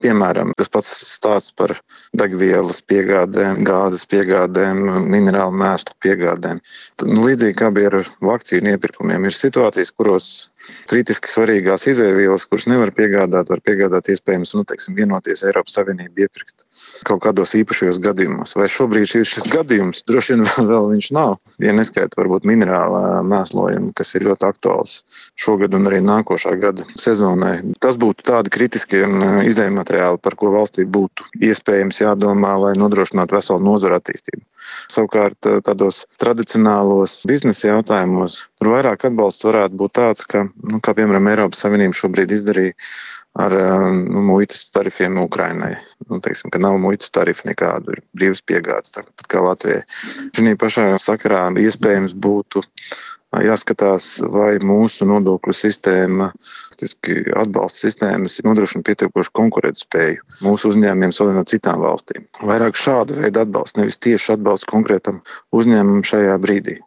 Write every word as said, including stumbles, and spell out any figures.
Piemēram, tas pats stāsts par degvielas piegādēm, gāzes piegādēm, minerālu mēslu piegādēm. Tad, nu, līdzīgi kā bija ar vakcīnu iepirkumiem, ir situācijas, kuros kritiski svarīgās izēvielas, kuras nevar piegādāt, var piegādāt iespējams, nu, teiksim, vienoties Eiropas Savienību iepirkt kaut kādos īpašajos gadījumos. Vai šobrīd ir šis gadījums? Droši vien vēl, vēl viņš nav. Ja neskaita varbūt minerālā mēslojuma, kas ir ļoti aktuāls šogad un arī nākošā gada sezonai. Tas būtu tādi kritiskie izējumateriāli, par ko valstī būtu iespējams jādomā, lai nodrošinātu veselu nozaru attīstību. Savukārt tādos tradicionālos biznesa jautājumos tur vairāk atbalsts varētu būt tāds, ka, nu, kā piemēram Eiropas Savienība šobrīd izdarīja ar nu, muitas tarifiem Ukrainai. Nu, teiksim, ka nav muitas tarifu nekādu, ir brīvas piegādes, tāpat kā Latvijai. Šī pašā sakarā iespējams būtu jāskatās, vai mūsu nodokļu sistēma, atbalsta sistēmas nodrošina pietiekošu konkurētspēju mūsu uzņēmumiem salīdzinot ar citām valstīm. Vairāk šādu veidu atbalstu, nevis tieši atbalstu konkrētam uzņēmumam šajā brīdī.